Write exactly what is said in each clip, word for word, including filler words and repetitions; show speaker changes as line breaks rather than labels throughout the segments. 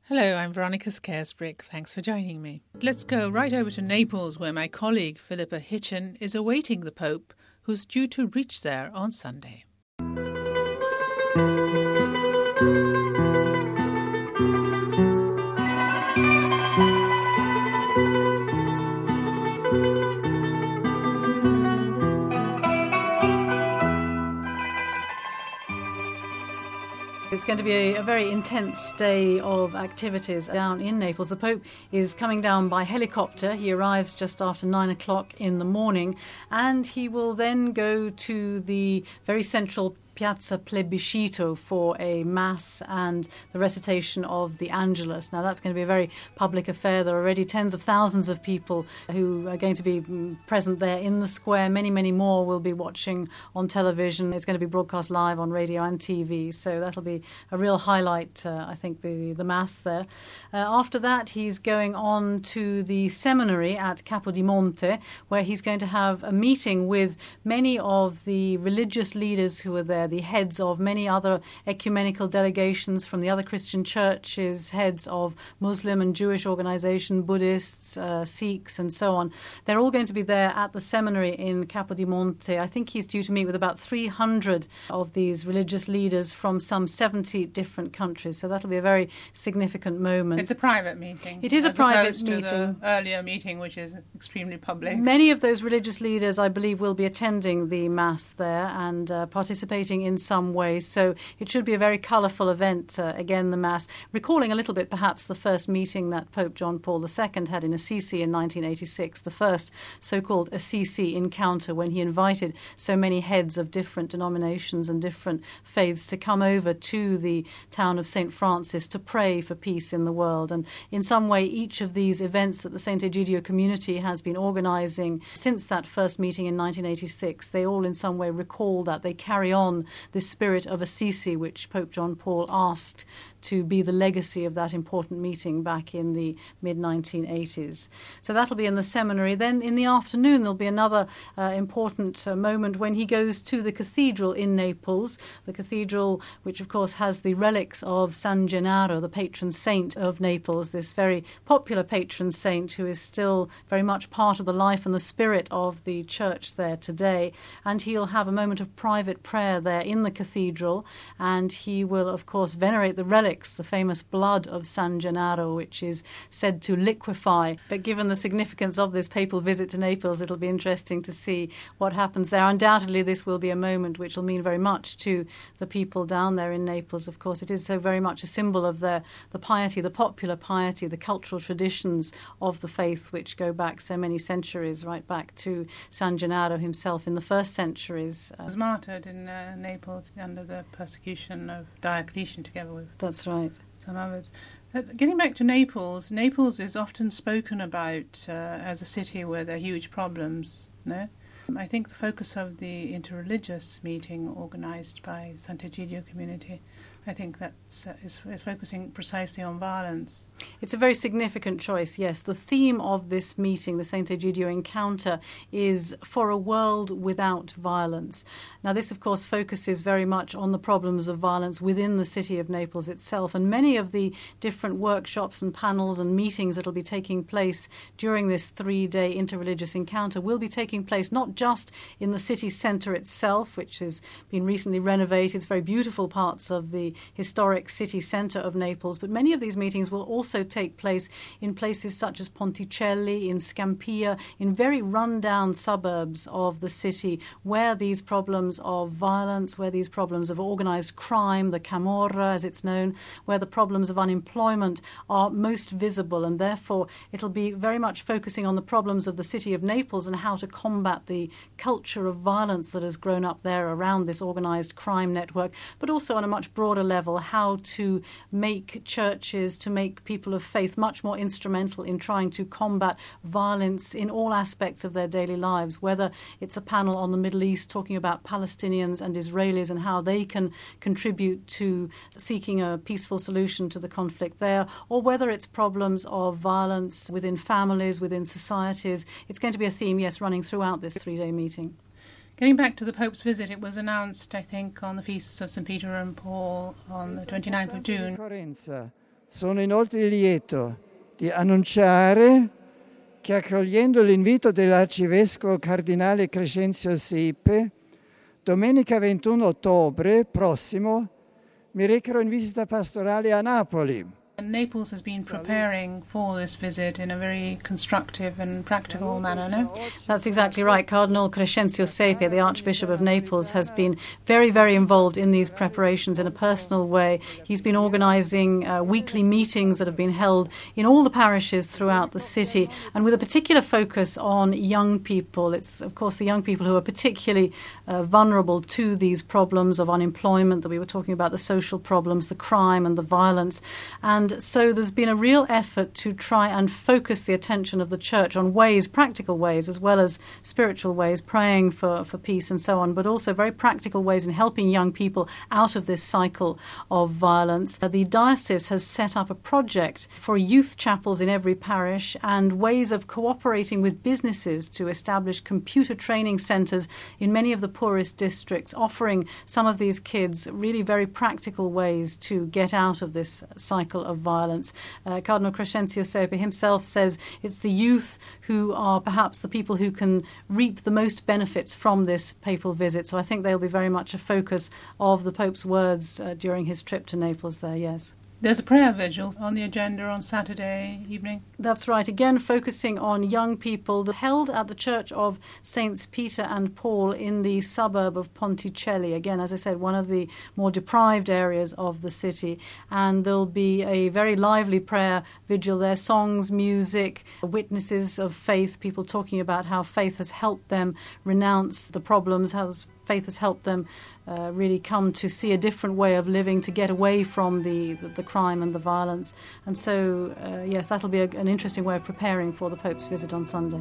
Hello, I'm Veronica Scaresbrick. Thanks for joining me. Let's go right over to Naples, where my colleague Philippa Hitchen is awaiting the Pope, who's due to reach there on Sunday.
It's going to be a, a very intense day of activities down in Naples. The Pope is coming down by helicopter. He arrives just after nine o'clock in the morning, and he will then go to the very central Piazza Plebiscito for a mass and the recitation of the Angelus. Now that's going to be a very public affair. There are already tens of thousands of people who are going to be present there in the square. Many, many more will be watching on television. It's going to be broadcast live on radio and T V, so that'll be a real highlight, uh, I think, the, the mass there. Uh, after that, he's going on to the seminary at Capodimonte, where he's going to have a meeting with many of the religious leaders who are there, the heads of many other ecumenical delegations from the other Christian churches, heads of Muslim and Jewish organizations, Buddhists, uh, Sikhs, and so on. They're all going to be there at the seminary in Capodimonte. I think he's due to meet with about three hundred of these religious leaders from some seventy different countries. So that'll be a very significant moment.
It's a private meeting.
It is a private
meeting.
meeting.
The earlier meeting, which is extremely public.
Many of those religious leaders, I believe, will be attending the Mass there and uh, participating in some way. So it should be a very colourful event, uh, again, the Mass, recalling a little bit perhaps the first meeting that Pope John Paul the Second had in Assisi in nineteen eighty-six, the first so-called Assisi encounter, when he invited so many heads of different denominations and different faiths to come over to the town of Saint Francis to pray for peace in the world. And in some way, each of these events that the Saint Egidio community has been organising since that first meeting in nineteen eighty-six, they all in some way recall that. They carry on this spirit of Assisi, which Pope John Paul asked to be the legacy of that important meeting back in the mid nineteen eighties. So that'll be in the seminary. Then in the afternoon there'll be another uh, important uh, moment when he goes to the cathedral in Naples, the cathedral which of course has the relics of San Gennaro, the patron saint of Naples, this very popular patron saint who is still very much part of the life and the spirit of the church there today. And he'll have a moment of private prayer there in the cathedral, and he will of course venerate the relics, the famous blood of San Gennaro, which is said to liquefy. But given the significance of this papal visit to Naples, it'll be interesting to see what happens there. Undoubtedly, this will be a moment which will mean very much to the people down there in Naples. Of course, it is so very much a symbol of their, the piety, the popular piety, the cultural traditions of the faith, which go back so many centuries, right back to San Gennaro himself in the first centuries.
He was martyred in uh, Naples under the persecution of Diocletian, together with
That's right.
some others. Uh, getting back to Naples, Naples is often spoken about uh, as a city where there are huge problems, no? I think the focus of the interreligious meeting organised by Sant'Egidio community, I think that's uh, is, is focusing precisely on violence.
It's a very significant choice, yes. The theme of this meeting, the Saint Egidio encounter, is for a world without violence. Now, this, of course, focuses very much on the problems of violence within the city of Naples itself. And many of the different workshops and panels and meetings that will be taking place during this three-day interreligious encounter will be taking place not just in the city centre itself, which has been recently renovated. It's very beautiful parts of the historic city centre of Naples, but many of these meetings will also take place in places such as Ponticelli, in Scampia, in very run-down suburbs of the city, where these problems of violence, where these problems of organised crime, the Camorra as it's known, where the problems of unemployment are most visible, and therefore it'll be very much focusing on the problems of the city of Naples and how to combat the culture of violence that has grown up there around this organised crime network, but also on a much broader level, how to make churches, to make people of faith much more instrumental in trying to combat violence in all aspects of their daily lives, whether it's a panel on the Middle East talking about Palestinians and Israelis and how they can contribute to seeking a peaceful solution to the conflict there, or whether it's problems of violence within families, within societies. It's going to be a theme, yes, running throughout this three-day meeting.
Getting back to the Pope's visit, it was announced, I think, on the feasts of Saint Peter and Paul on the twenty-ninth of June.
Sono inoltre lieto di annunciare che, accogliendo l'invito dell'Arcivescovo Cardinale Crescenzio Sepe, domenica ventuno ottobre prossimo mi recherò in visita pastorale a Napoli.
And Naples has been preparing for this visit in a very constructive and practical manner, no?
That's exactly right. Cardinal Crescenzio Sepe, the Archbishop of Naples, has been very, very involved in these preparations in a personal way. He's been organising uh, weekly meetings that have been held in all the parishes throughout the city, and with a particular focus on young people. It's, of course, the young people who are particularly uh, vulnerable to these problems of unemployment that we were talking about, the social problems, the crime and the violence. And And so there's been a real effort to try and focus the attention of the Church on ways, practical ways, as well as spiritual ways, praying for, for peace and so on, but also very practical ways in helping young people out of this cycle of violence. The diocese has set up a project for youth chapels in every parish and ways of cooperating with businesses to establish computer training centres in many of the poorest districts, offering some of these kids really very practical ways to get out of this cycle of violence. Uh, Cardinal Crescenzio Sepe himself says it's the youth who are perhaps the people who can reap the most benefits from this papal visit. So I think they'll be very much a focus of the Pope's words uh, during his trip to Naples there, yes.
There's a prayer vigil on the agenda on Saturday evening.
That's right. Again, focusing on young people, held at the Church of Saints Peter and Paul in the suburb of Ponticelli. Again, as I said, one of the more deprived areas of the city. And there'll be a very lively prayer vigil there. Songs, music, witnesses of faith, people talking about how faith has helped them renounce the problems, how faith has helped them uh, really come to see a different way of living, to get away from the, the, the crime and the violence. And so, uh, yes, that'll be a, an interesting way of preparing for the Pope's visit on Sunday.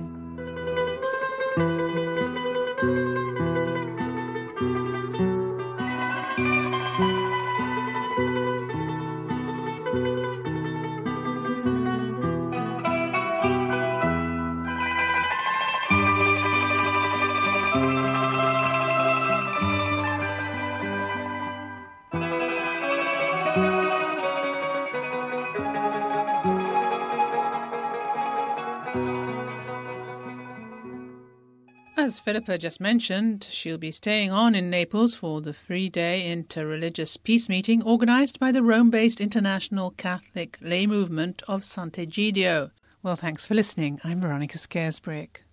As Philippa just mentioned, she'll be staying on in Naples for the three-day inter-religious peace meeting organised by the Rome-based International Catholic Lay Movement of Sant'Egidio. Well, thanks for listening. I'm Veronica Scaresbrick.